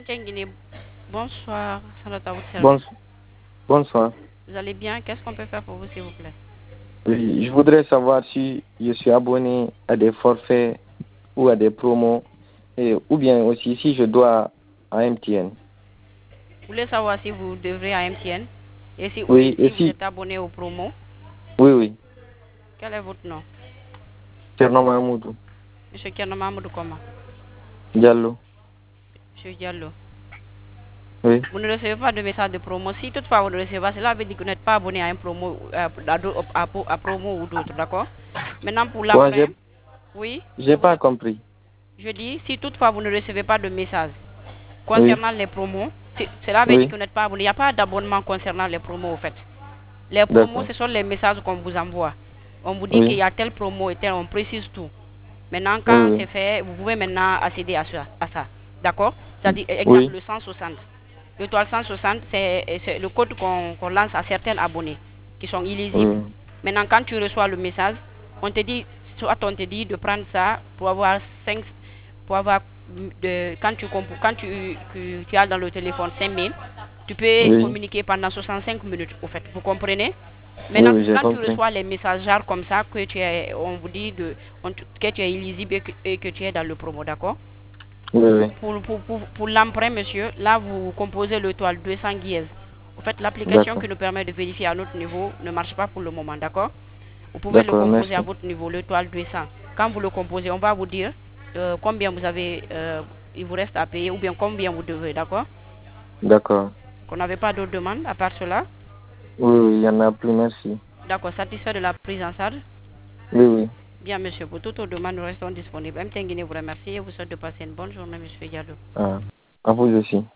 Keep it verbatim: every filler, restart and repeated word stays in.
Guinée. Bonsoir, Sanata à votre Bon- service. bonsoir. Vous allez bien? Qu'est-ce qu'on peut faire pour vous, s'il vous plaît? Oui, je voudrais savoir si je suis abonné à des forfaits ou à des promos, et, ou bien aussi si je dois à M T N. Vous voulez savoir si vous devrez à M T N et si, ou bien Oui, et si vous si, êtes abonné au promo. oui, oui, Quel est votre nom? Thierno Mahmoudou Monsieur Kerno Mamadou comment? Diallo. Monsieur Diallo. Oui, Vous ne recevez pas de message de promo. Si toutefois vous ne recevez pas, cela veut dire que vous n'êtes pas abonné à un promo, euh, à, d'au- à- à promo ou d'autres, d'accord? Maintenant, pour moi, j'ai, l'emprunt, oui, je j'ai vous pas écoute. compris. Je dis, si toutefois vous ne recevez pas de message Oui, concernant les promos, c'est- cela veut dire que oui, vous n'êtes pas abonné. Il n'y a pas d'abonnement concernant les promos, au fait. Les promos, d'accord. ce sont les messages qu'on vous envoie. On vous dit qu'il Oui, y a tel promo et tel, on précise tout. Maintenant, oui, quand oui, c'est fait, vous pouvez maintenant accéder à ça. À ça. D'accord? C'est-à-dire, exemple, oui, le cent soixante. L'étoile cent soixante, c'est c'est le code qu'on qu'on lance à certains abonnés qui sont illisibles. oui, Maintenant, quand tu reçois le message, on te dit, soit on te dit de prendre ça pour avoir cinq, pour avoir, de, quand, tu, quand tu, tu, tu as dans le téléphone cinq mille, tu peux oui, communiquer pendant soixante-cinq minutes, au fait. Vous comprenez? oui, Maintenant, oui, j'ai quand tu compris. reçois les messages genre comme ça, que tu es, on vous dit de, on, que tu es illisible et que, et que tu es dans le promo, d'accord? Oui, oui, Pour, pour, pour, pour l'emprunt, monsieur, là, vous composez l'étoile deux cents guises. En fait, l'application d'accord, qui nous permet de vérifier à notre niveau ne marche pas pour le moment, d'accord? Vous pouvez le d'accord, composer à merci. votre niveau, l'étoile deux cents. Quand vous le composez, on va vous dire euh, combien vous avez, euh, il vous reste à payer ou bien combien vous devez, d'accord? D'accord. Qu'on n'avait pas d'autres demandes à part cela. Oui, oui, il y en a plus, merci. D'accord, satisfait de la prise en charge? Oui, oui. Bien, monsieur, pour toutes aux demandes, nous restons disponibles. M T N Guinée vous remercie et vous souhaite de passer une bonne journée, monsieur Diallo. Ah, à vous aussi.